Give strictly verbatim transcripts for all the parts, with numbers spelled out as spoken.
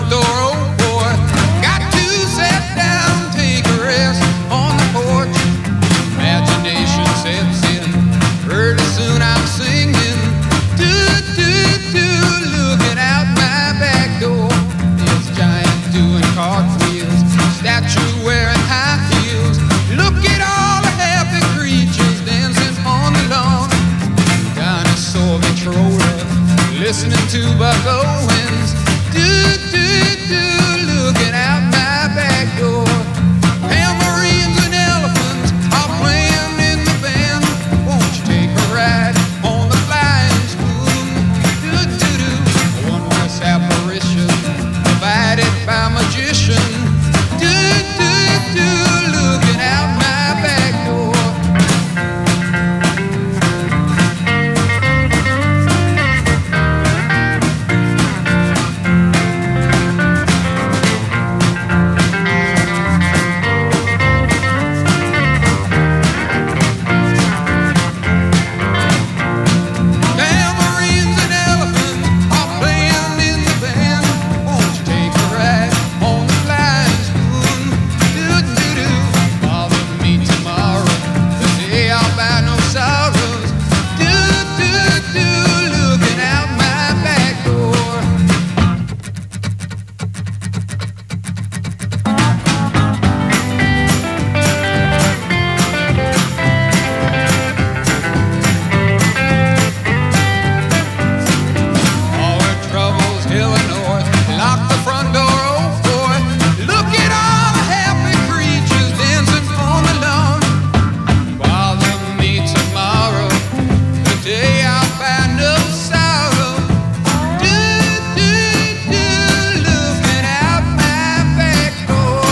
door, oh boy. Got to sit down, take a rest on the porch. Imagination sets in, pretty soon I'm singing. Do, do, do, looking out my back door. This giant doing cartwheels, statue wearing high heels. Look at all the happy creatures dancing on the lawn. Dinosaur controller, listening to Buck Owens. Do, do, do, looking out my back door. Tambourines and elephants are playing in the band. Won't you take a ride on the flying spoon? Do, do, do, a wondrous apparition provided by magician. Do, do, do, looking out my back door. Tambourines and elephants are playing in the band. Won't you take a ride on the flying spoon? Do, do, do, bother me tomorrow, the day I'll buy no sorrows. Do, do, do, looking out my back door. All her troubles, Illinois. Lock the front door, oh boy. Look at all the happy creatures dancing on the lawn. Bother me tomorrow, the day I'll find no sorrow. Do, do, do, looking out my back door.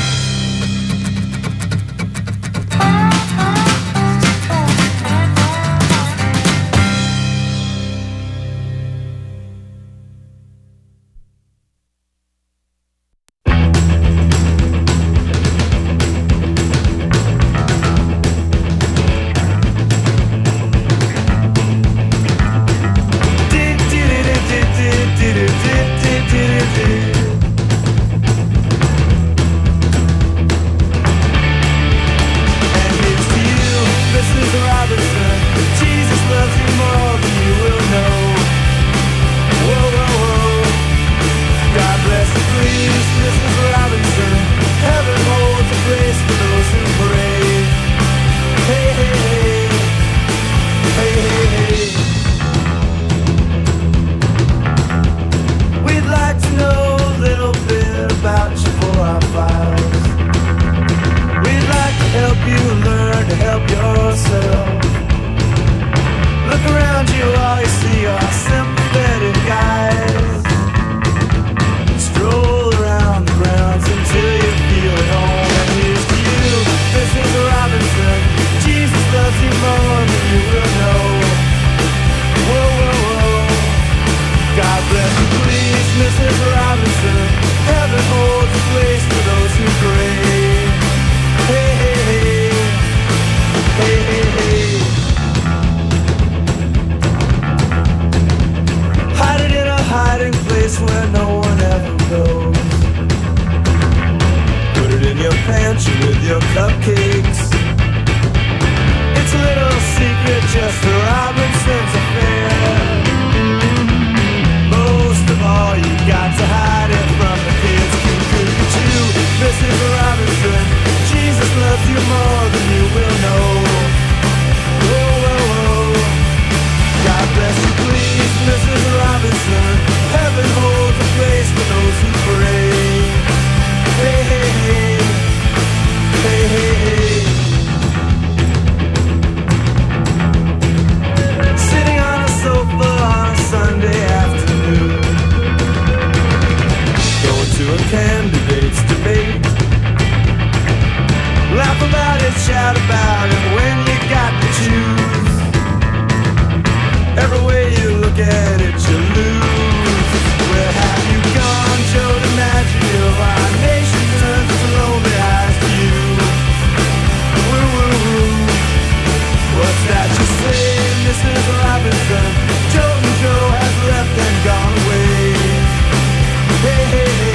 And it's you, Missus Robinson. Jesus loves you more than you will know. Whoa, whoa, whoa. God bless you, please, Missus Robinson. Heaven holds a place for those who pray. Hey, hey, hey. Hey, hey, hey. We'd like to know a little bit about you for our files. We'd like to help you learn to help yourself. Look around you, all you see are sympathetic guys. Stroll around the grounds until you feel at home. And here's to you, Missus Robinson. Jesus loves you more than you will know. Whoa, whoa, whoa. God bless you, please, Missus Robinson. Heaven holds a place for those who pray. Hey, hey, hey. Hey, hey, hey. Hide it in a hiding place where no one ever goes. Put it in your pantry with your cupcakes. It's a little secret just for Robinson's affair. Most of all, you got to hide it from the kids. Look at you, Missus Robinson. Jesus loves you more than you will know. Whoa, whoa, whoa. God bless you, please, Missus Robinson. Heaven holds a place for those who pray. Hey, hey, hey. Hey, hey, hey. Sitting on a sofa on a Sunday afternoon, going to a candidate's debate. Laugh about it, shout about it when you got to choose. Every way you look at it, you lose. Where have you gone, Joe DiMaggio? Our nation turns its lonely eyes to you. Woo, woo, woo. What's that you say, Missus Robinson? Joe and Joe has left and gone away. Hey, hey, hey.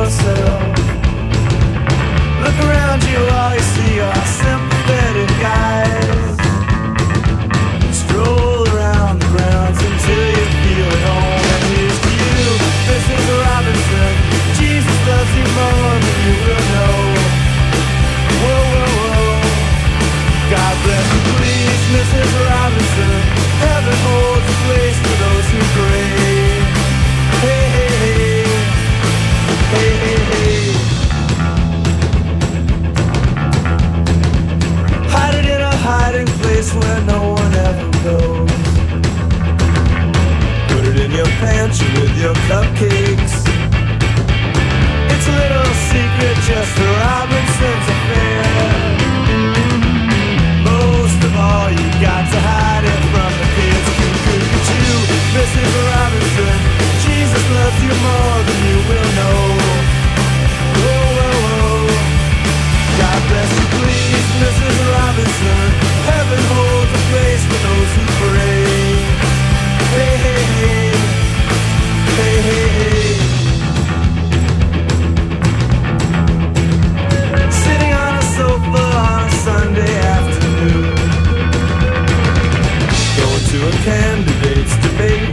yourself. Look around you, all you see are sympathetic guys. Stroll around the grounds until you feel at home. And here's to you, Missus Robinson. Jesus loves you more than you will know. Whoa, whoa, whoa. God bless you, please, Missus Robinson. Heaven holds a place for those who pray. Hey, hey, hey. Hey, hey, hey. Hide it in a hiding place where no one ever goes. Put it in your pantry with your cupcakes. It's a little secret, just a Robinson's affair. Most of all, you got to hide it from the kids. Cuckoo-cuckoo, Missus Robinson. Jesus loves you more than you will know. Whoa, whoa, whoa. God bless you, please, Missus Robinson. Heaven holds a place for those who pray. Hey, hey, hey. Hey, hey, hey. Sitting on a sofa on a Sunday afternoon, going to a candidate's debate.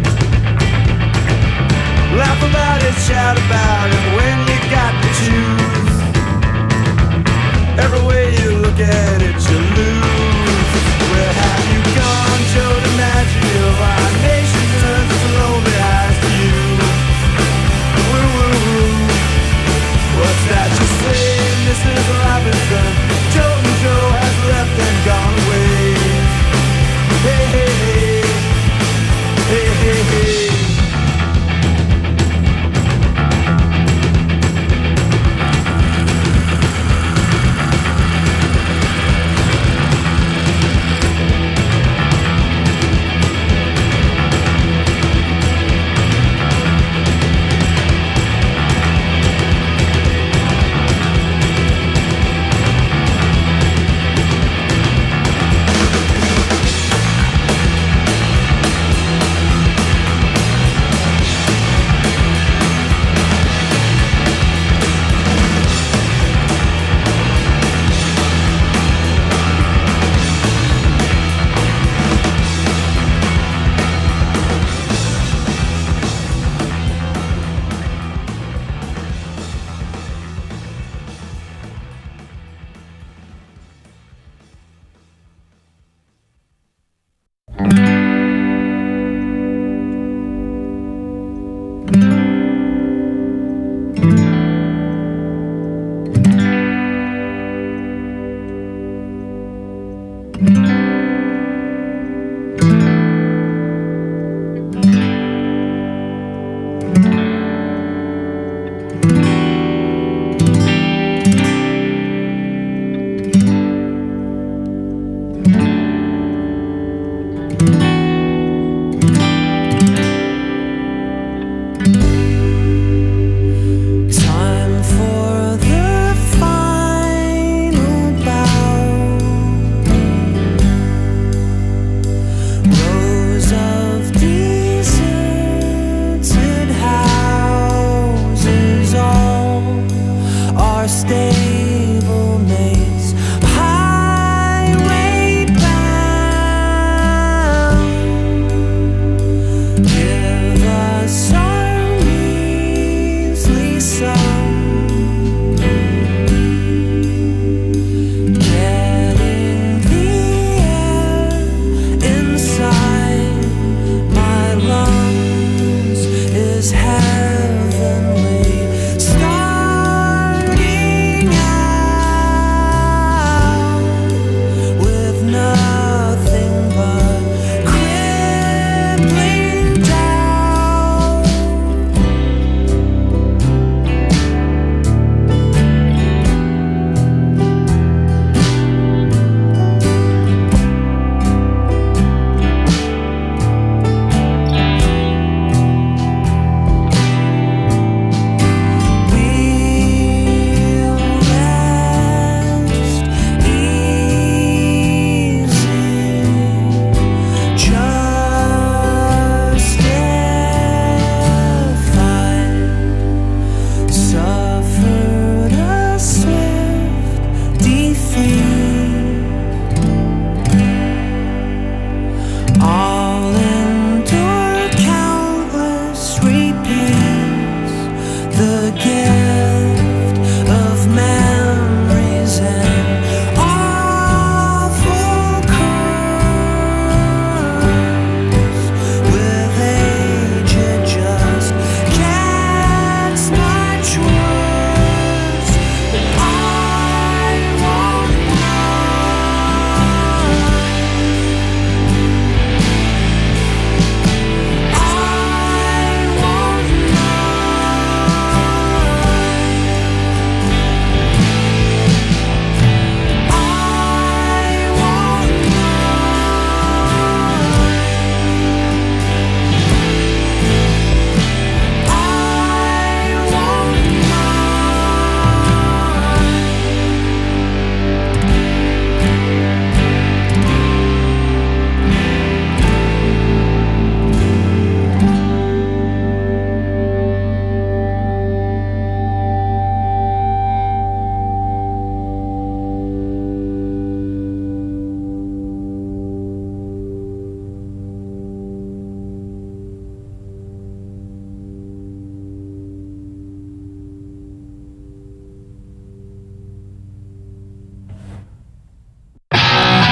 Laugh about it, shout about it when you got to choose. Every way you look at it, you lose. Where have you gone, Joe DiMaggio? Our nation turns its lonely eyes to you. Woo, woo, woo. What's that you say, Missus Robinson? Joe and Joe has left and gone away. Hey, hey, hey. Hey, hey, hey.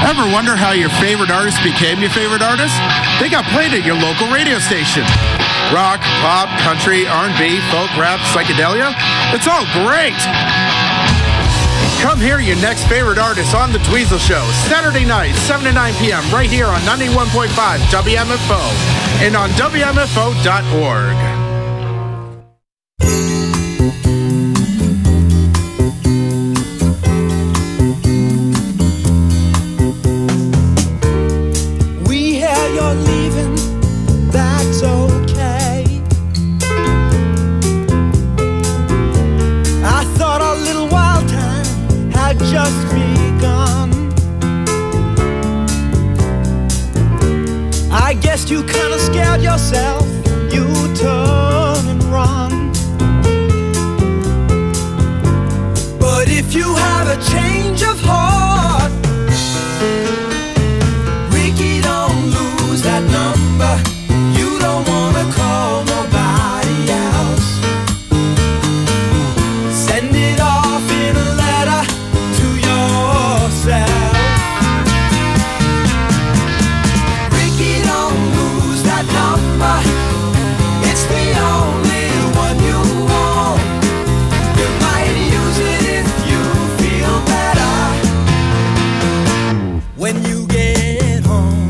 Ever wonder how your favorite artist became your favorite artist? They got played at your local radio station. Rock, pop, country, R and B, folk, rap, psychedelia. It's all great. Come hear your next favorite artist on The Dweezil Show, Saturday night, seven to nine p.m. right here on ninety-one point five W M F O and on W M F O dot org. We hear you're leaving, that's okay. I thought our little wild time had just begun. I guess you kinda scared yourself, you turn and run. But if you have a change of heart, Ricky, don't lose that number. You don't wanna call nobody else. Send it off in a letter to yourself. Ricky, don't lose that number. It's the only one you want. You might use it if you feel better when you get home.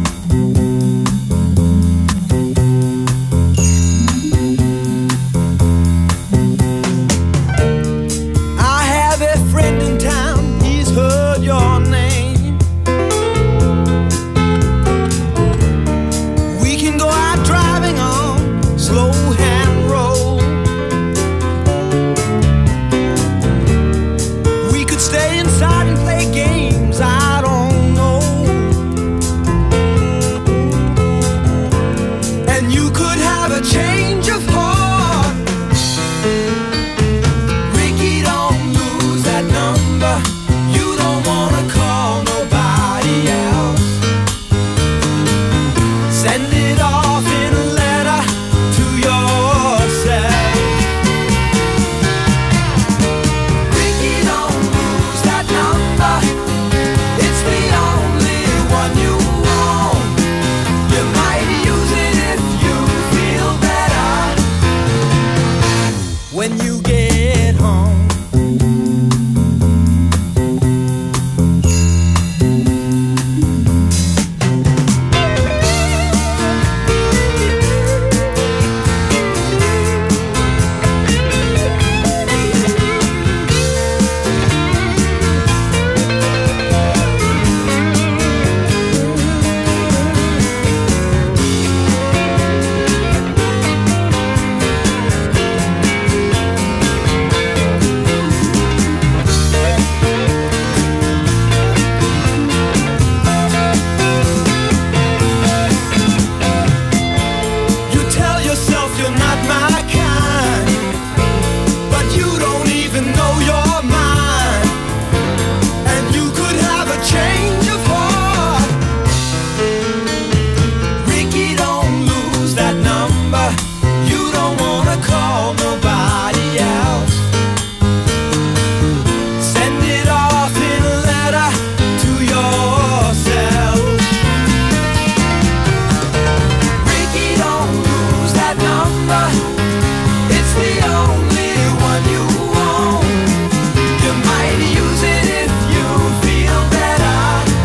I have a friend in town, he's heard your name. We can go out driving on slow hand road. We could stay inside and play games, I don't know. And you could have a change of heart. Ricky, don't lose that number. You don't wanna call nobody else. Send it off in a letter to yourself. Ricky, don't lose that number. It's the only one you want. You might use it if you feel better when you get home. You tell yourself you're not my kind, but you don't even know your mind. And you could have a change of heart. Ricky, don't lose that number. You don't wanna call nobody else. Send it off in a letter to yourself. Ricky, don't lose that number. It's the only one you want. You might use it if you feel better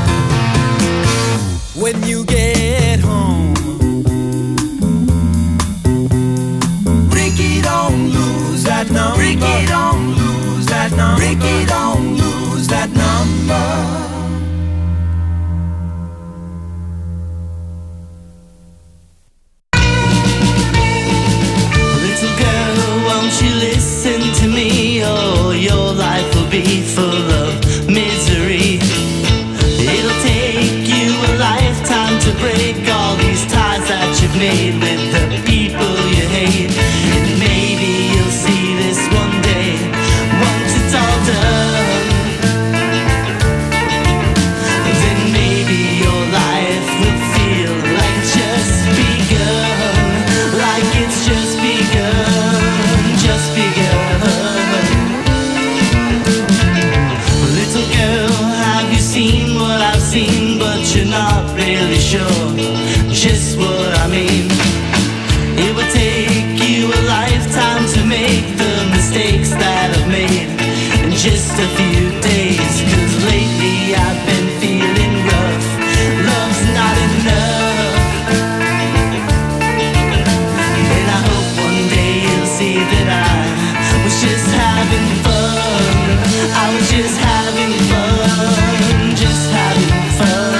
when you get home. Ricky, don't lose that number. Ricky, don't lose that number. Ricky, don't lose that number. Little girl, won't you listen to me? Oh, your life will be full of misery. It'll take you a lifetime to break all these ties that you've made with the people you hate. And maybe you'll see this one day, once it's all done. Then maybe your life will feel like it's just begun. Like it's just begun, just begun. Little girl, have you seen what I've seen? But It will take you a lifetime to make the mistakes that I've made in just a few days. Cause lately I've been feeling rough. Love's not enough. And I hope one day you'll see that I was just having fun. I was just having fun. Just having fun.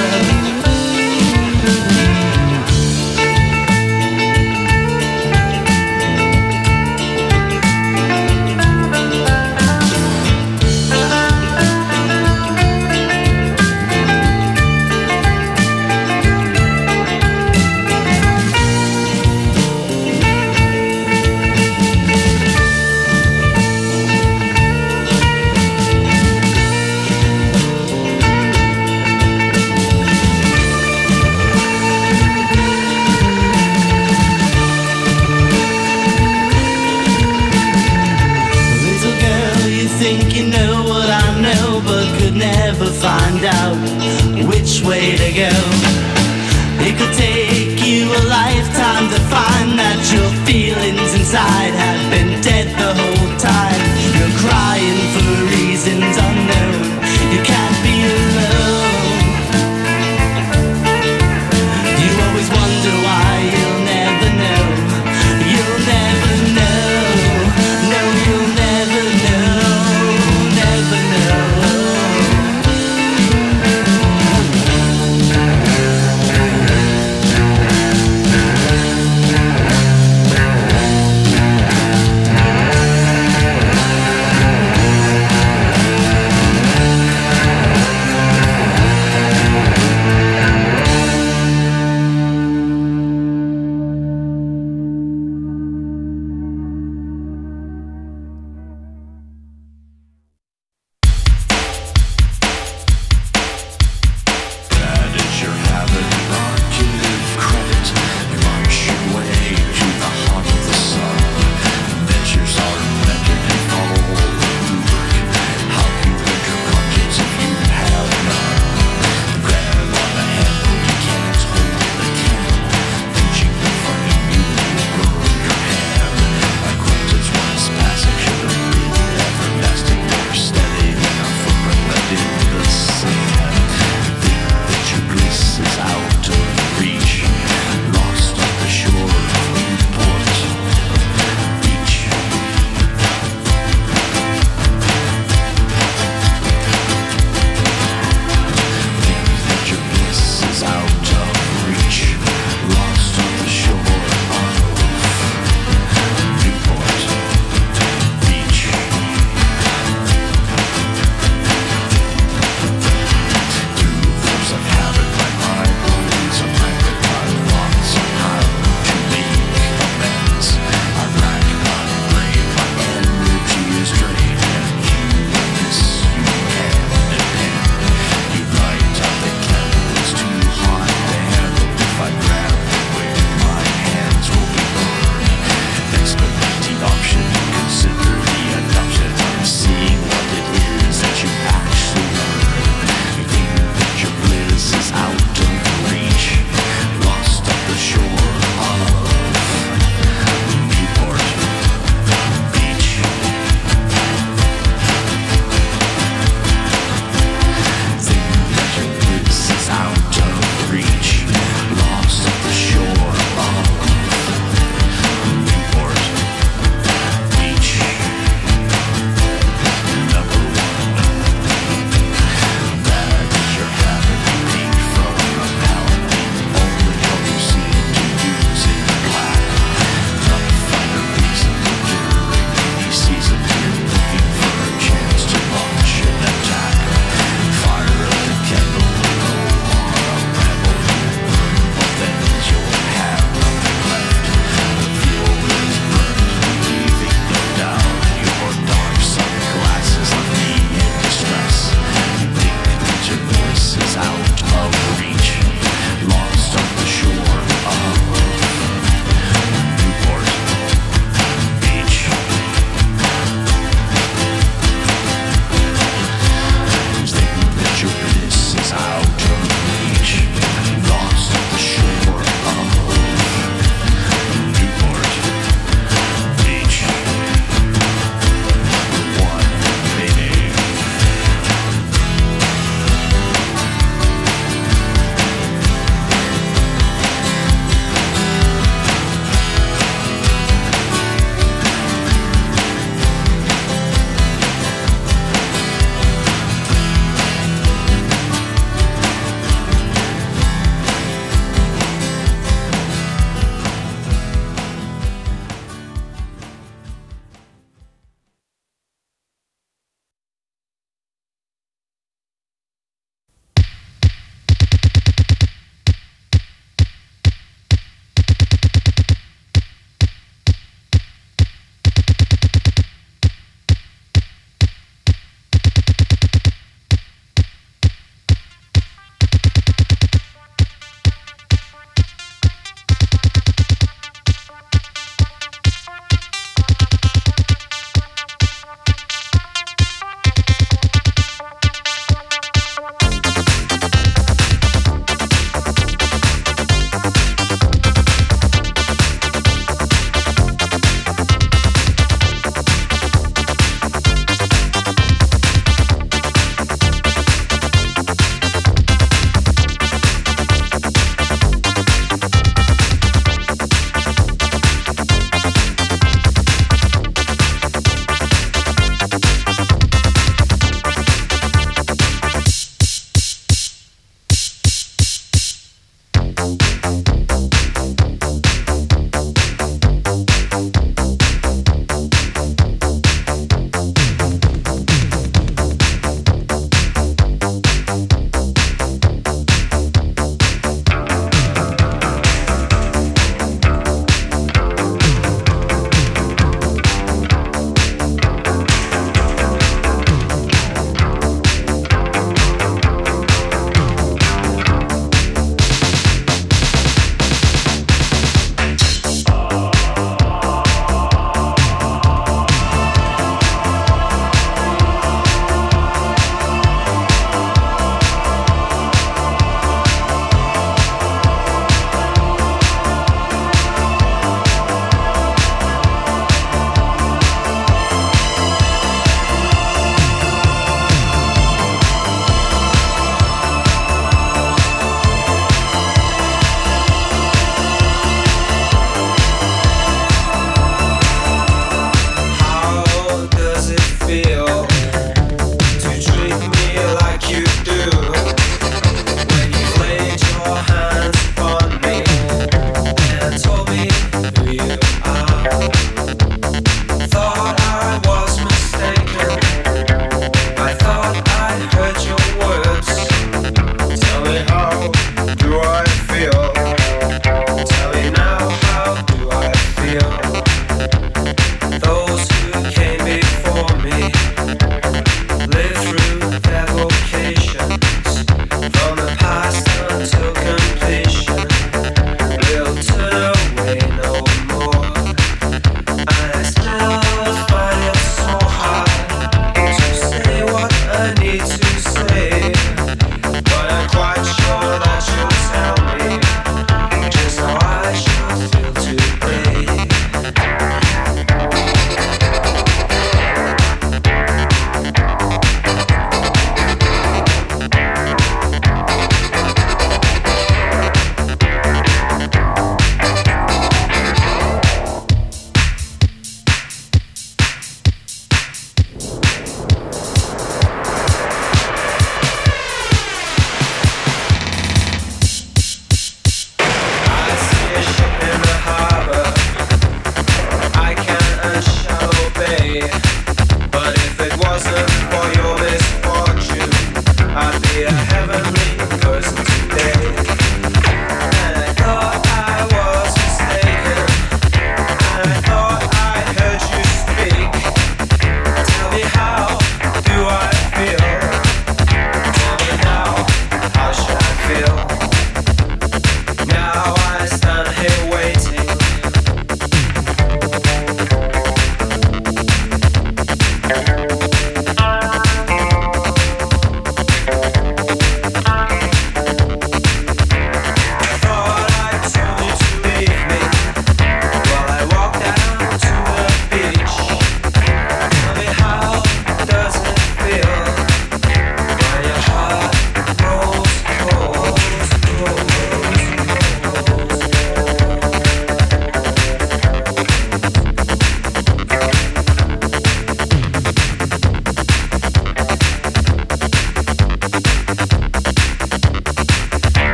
Think you know what I know, but could never find out which way to go. It could take you a lifetime to find that your feelings inside have been dead the whole time. You're crying for reasons unknown. You can't be alone. You always wonder why you'll never know. You'll never know. No, you'll never know. Never know.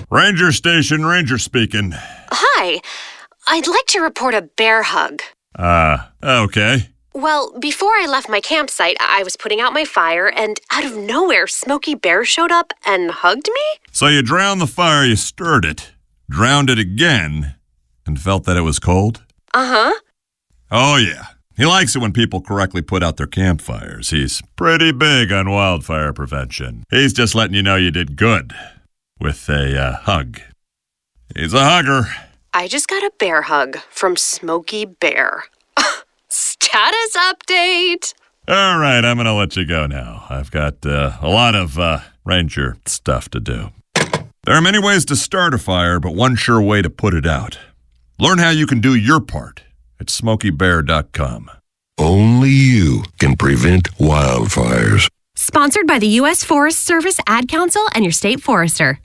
Ranger Station, Ranger speaking. Hi. I'd like to report a bear hug. Uh, okay. Well, before I left my campsite, I was putting out my fire, and out of nowhere, Smokey Bear showed up and hugged me? So you drowned the fire, you stirred it, drowned it again, and felt that it was cold? Uh-huh. Oh, yeah. He likes it when people correctly put out their campfires. He's pretty big on wildfire prevention. He's just letting you know you did good with a uh, hug. He's a hugger. I just got a bear hug from Smokey Bear. Status update! All right, I'm going to let you go now. I've got uh, a lot of uh, ranger stuff to do. There are many ways to start a fire, but one sure way to put it out. Learn how you can do your part at smokey bear dot com. Only you can prevent wildfires. Sponsored by the U S Forest Service, Ad Council, and your state forester.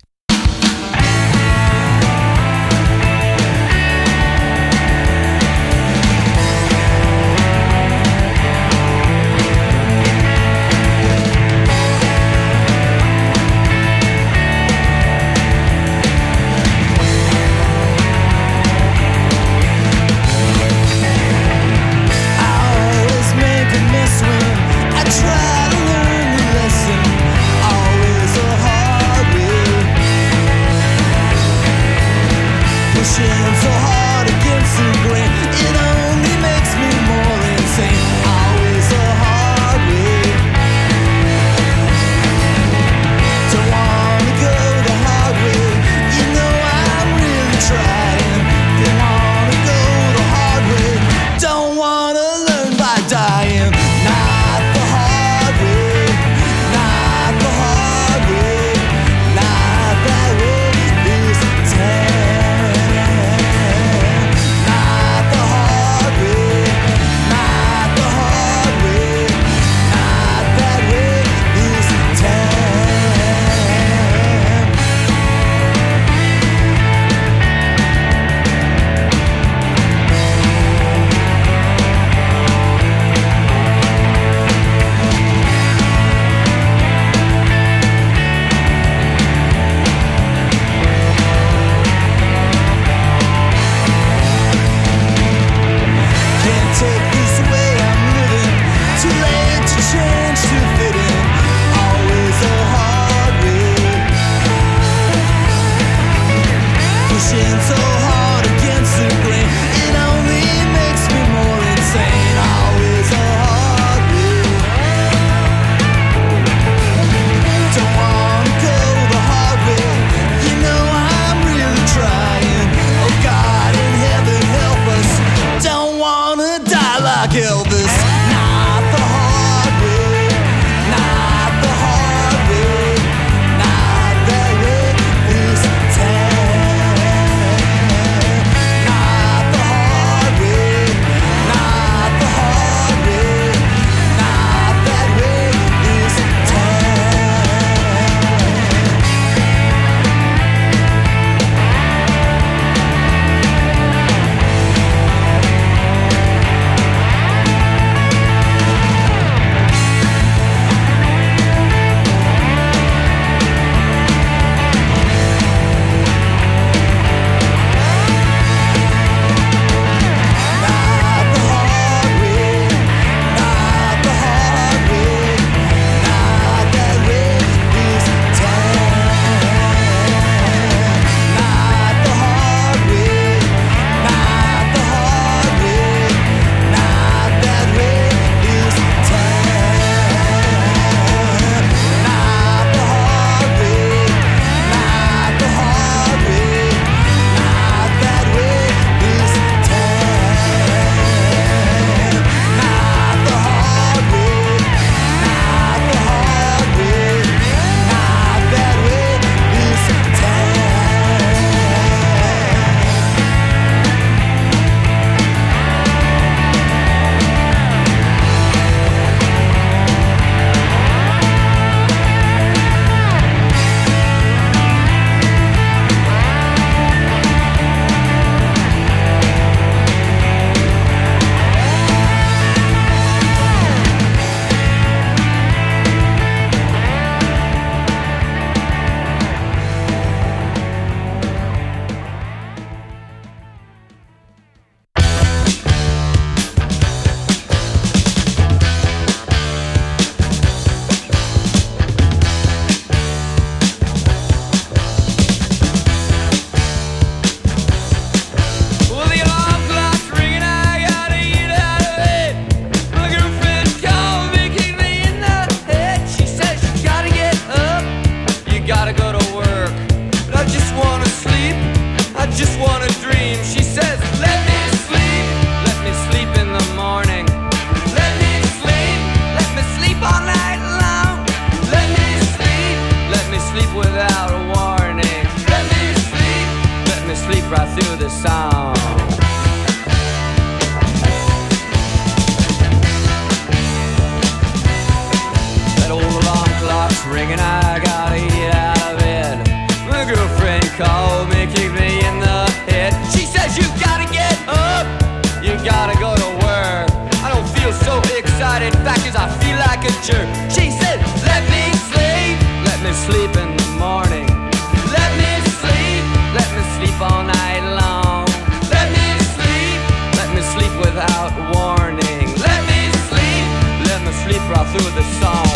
Try to learn the lesson, always a hard way. morning and I gotta get out of bed. My girlfriend called me, kicked me in the head. She says you gotta get up, you gotta go to work. I don't feel so excited, in fact, 'cause I feel like a jerk. She said, let me sleep, let me sleep in the morning. Let me sleep, let me sleep all night long. Let me sleep, let me sleep without warning. Let me sleep, let me sleep right through the song.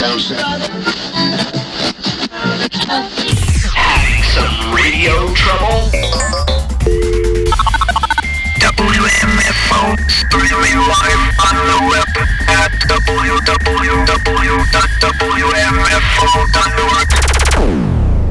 Having some radio trouble? W M F O streaming live on the web at w w w dot w m f o dot org.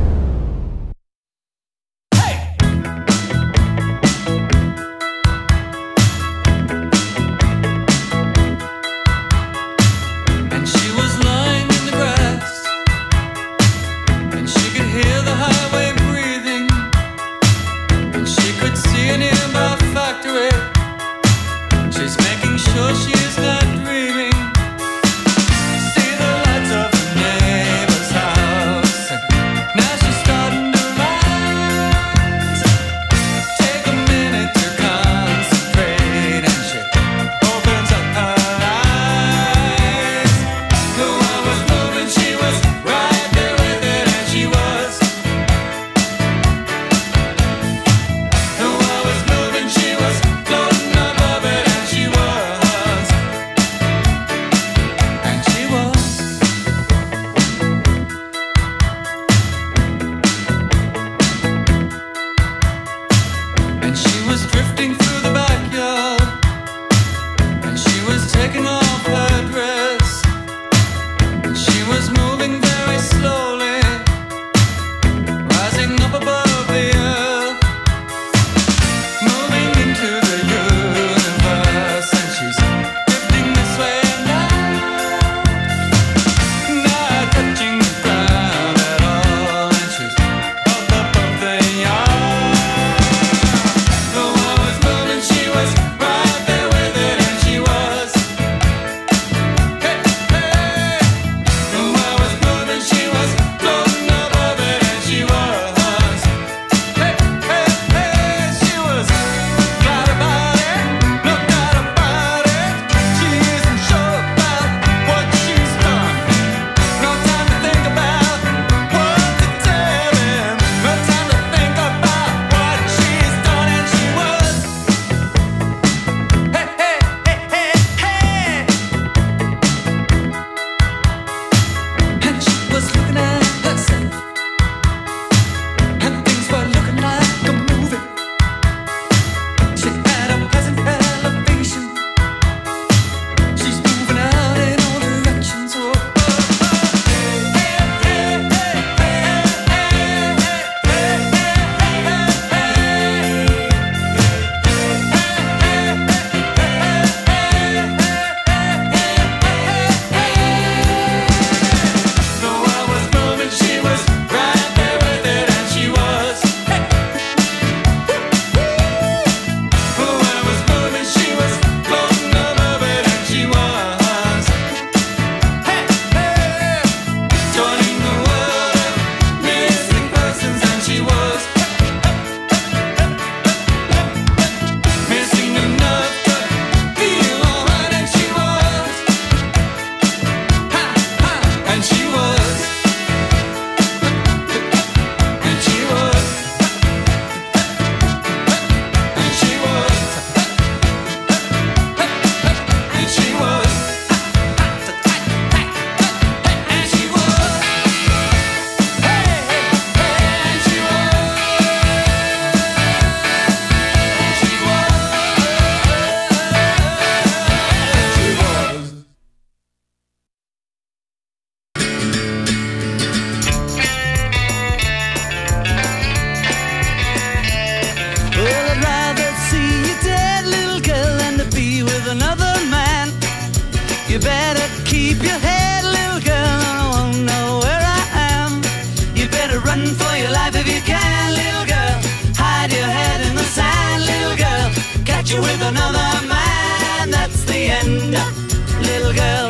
With another man, that's the end, little girl.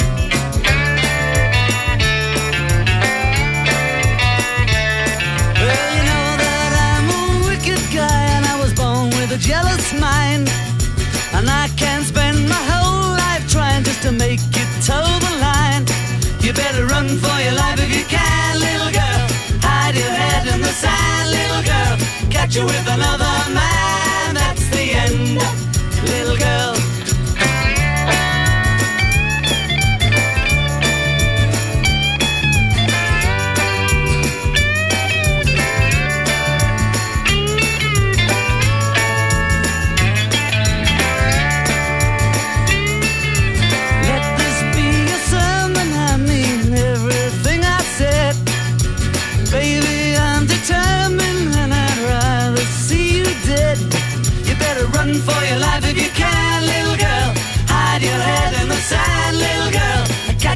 Well, you know that I'm a wicked guy, and I was born with a jealous mind, and I can't spend my whole life trying just to make you toe the line. You better run for your life if you can, little girl. Hide your head in the sand, little girl. Catch you with another man, that's the end, little girl.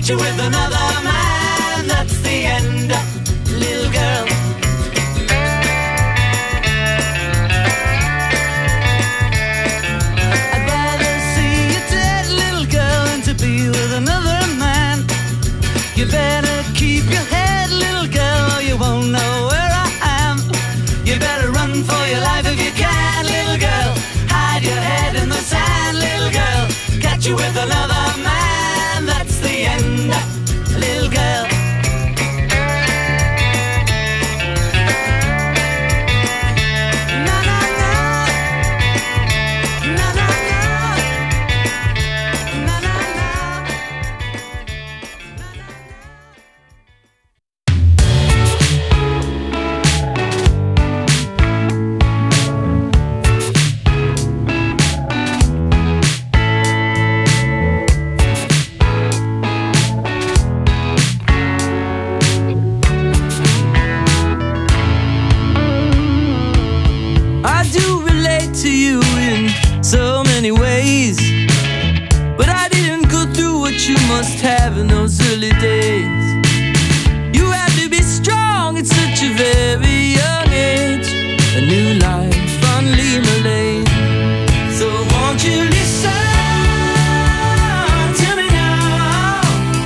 you with another man. That's the end, little girl. I'd rather see you dead, little girl, than to be with another man. You better keep your head, little girl, or you won't know where I am. You better run for your life if you can, little girl. Hide your head in the sand, little girl. Catch you with another man. That's the end, little girl. Na na na, na na na, na na na. I do relate to you in so many ways, but I didn't go through what you must have in those early days. You had to be strong at such a very young age. A new life on Lima Lane. So won't you listen to me now?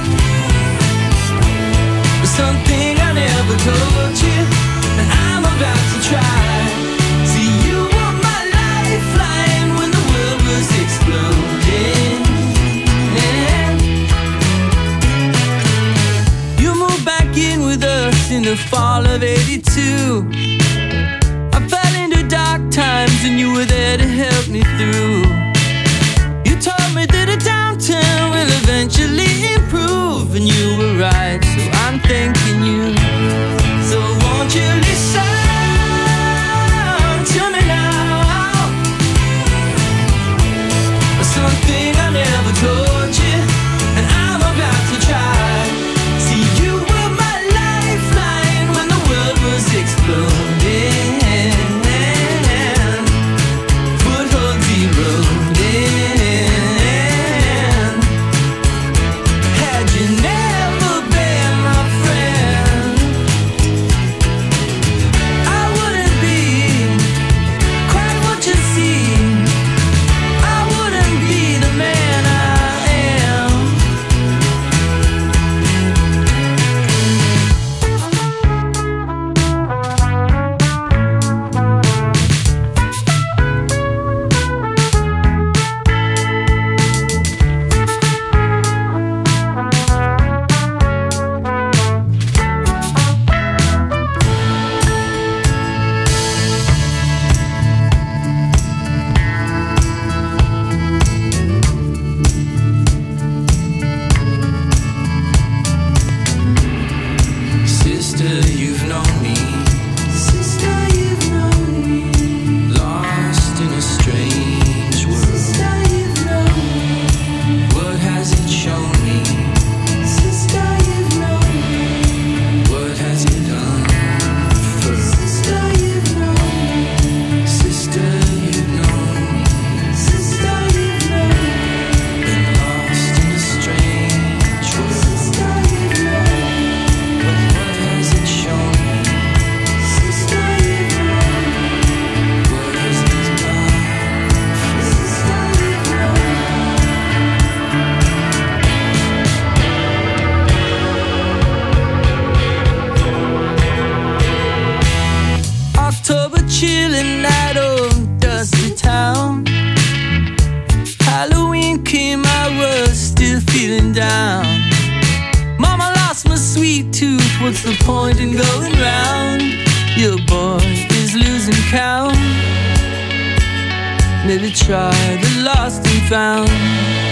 There's something I never told you, and I'm about to try. See, you were my lifeline when the world was exploding. You moved back in with us in the fall of eighty-two. I fell into dark times and you were there to help me through. You told me that a downturn will eventually improve, and you were right, so I'm thanking you. So won't you listen to me now? Something I never told you, and I'm about to try. See, you were my lifeline when the world was exploding. Footholds eroding. Had you never been my friend, I wouldn't be quite what you see. I wouldn't be the man I am. Sister, you've known me. Sister, you've known me. Lost in a strange world. Sister, you've known me. What has it shown me? Sister, you've known me. What has it done for? Sister, you've known me. Sister, you've known me. Sister, you've known me. Been lost in a strange world. Sister, you've known me. But what has it shown me? Sister, you've known me. What has it done for? Sister, you've known me. October chilling night, oh dusty town. Halloween came, I was still feeling down. Mama lost my sweet tooth, what's the point in going round? Your boy is losing count. Maybe try the lost and found.